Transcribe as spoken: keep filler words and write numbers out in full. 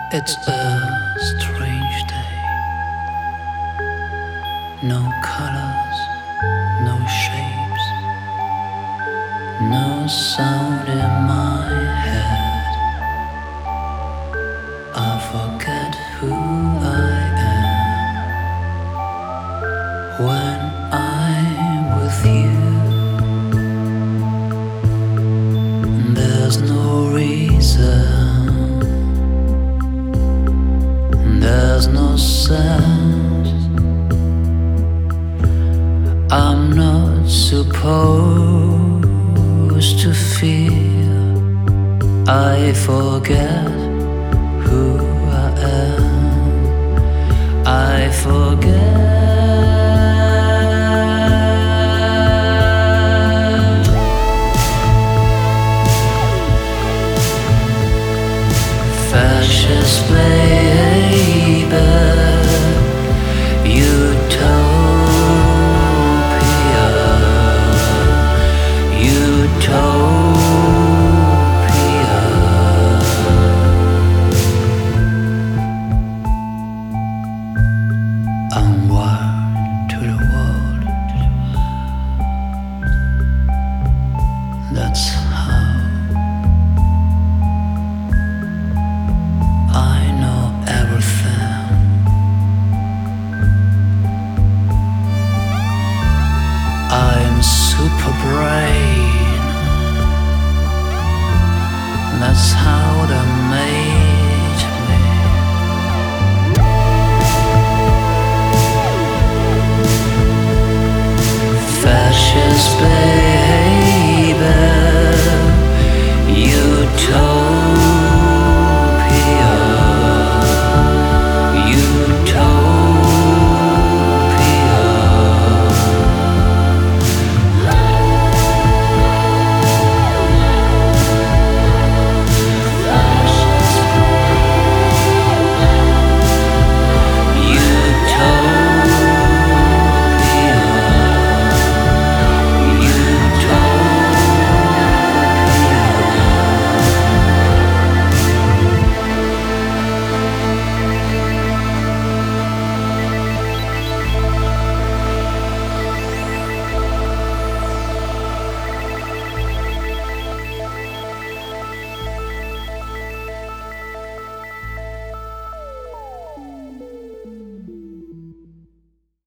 It's a strange day. No colors, no shapes, no sound in my head. I forget who I am when I'm with you. There's no reason. There's no sound. I'm not supposed to feel. I forget who I am. I forget. Fascist baby, utopia, utopia. I'm wired to the world. That's how I know everything. I'm super brain. That's how they made me. Fascist baby.